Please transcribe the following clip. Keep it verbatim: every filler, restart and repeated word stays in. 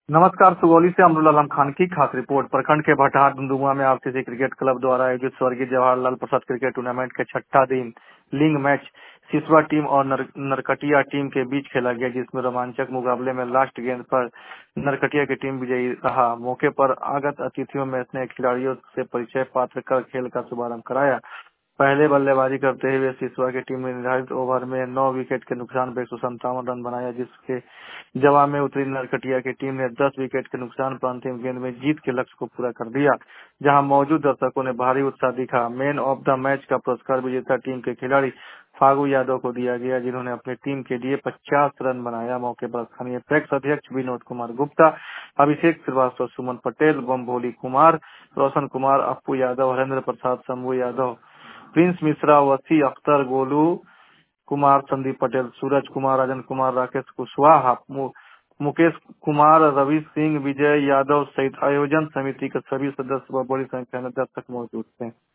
नमस्कार। सुगौली से अमरुल आलम खान की खास रिपोर्ट। प्रखंड के भटहार दुमदुमा में आरसीसी क्रिकेट क्लब द्वारा आयोजित स्वर्गीय जवाहरलाल प्रसाद क्रिकेट टूर्नामेंट के छठा दिन लीग मैच सिसवा टीम और नर, नरकटिया टीम के बीच खेला गया, जिसमें रोमांचक मुकाबले में लास्ट गेंद पर नरकटिया की टीम विजयी रहा। मौके पर आगत अतिथियों में स्नेह खिलाड़ियों से परिचय पात्र कर खेल का शुभारंभ कराया। पहले बल्लेबाजी करते हुए सिसवा की टीम ने निर्धारित ओवर में नौ विकेट के नुकसान पर एक सौ संतावन रन बनाया, जिसके जवाब में उतरी नरकटिया की टीम ने दस विकेट के नुकसान पर अंतिम गेंद में जीत के लक्ष्य को पूरा कर दिया, जहां मौजूद दर्शकों ने भारी उत्साह दिखा। मैन ऑफ द मैच का पुरस्कार विजेता टीम के खिलाड़ी फागू यादव को दिया गया, जिन्होंने अपनी टीम के लिए पचास रन बनाया। मौके पर स्थानीय पैक्स अध्यक्ष विनोद कुमार गुप्ता, अभिषेक श्रीवास्तव, सुमन पटेल, बमभोली कुमार, रोशन कुमार, अप्पू यादव, हरेंद्र प्रसाद, शंभू यादव, प्रिंस मिश्रा, वसी अख्तर, गोलू कुमार, संदीप पटेल, सूरज कुमार, राजन कुमार, राकेश कुशवाहा, मु, मुकेश कुमार, रवि सिंह, विजय यादव सहित आयोजन समिति के सभी सदस्य व बड़ी संख्या में दर्शक मौजूद थे।